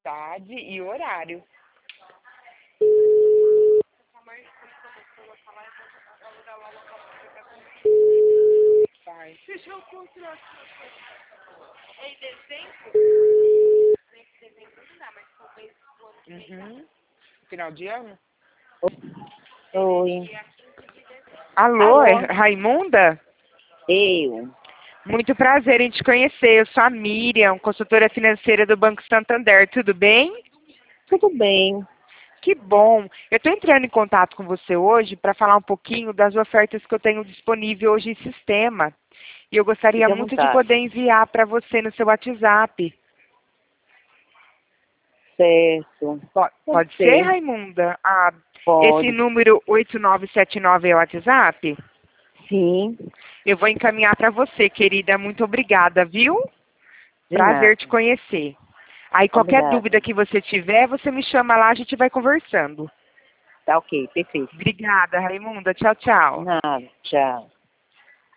cidade e horário. Vai. Fechou o contrato. É em dezembro? Nesse dezembro não dá, mas talvez o ano que vem dá. Final de ano? Oi. Dia 15 de dezembro. Alô, é Alô? Raimunda? Eu. Muito prazer em te conhecer. Eu sou a Miriam, consultora financeira do Banco Santander. Tudo bem? Tudo bem. Que bom. Eu estou entrando em contato com você hoje para falar um pouquinho das ofertas que eu tenho disponível hoje em sistema. E eu gostaria Fique à muito de vontade. poder enviar para você no seu WhatsApp. Certo. Pode ser, Raimunda? Esse Pode. número 8979 é o WhatsApp? Sim. Eu vou encaminhar para você, querida. Muito obrigada, viu? De nada. Prazer te conhecer. Aí qualquer Obrigada. dúvida que você tiver, você me chama lá, a gente vai conversando. Tá ok. Perfeito. Obrigada, Raimunda. Tchau, tchau. Nada. Tchau.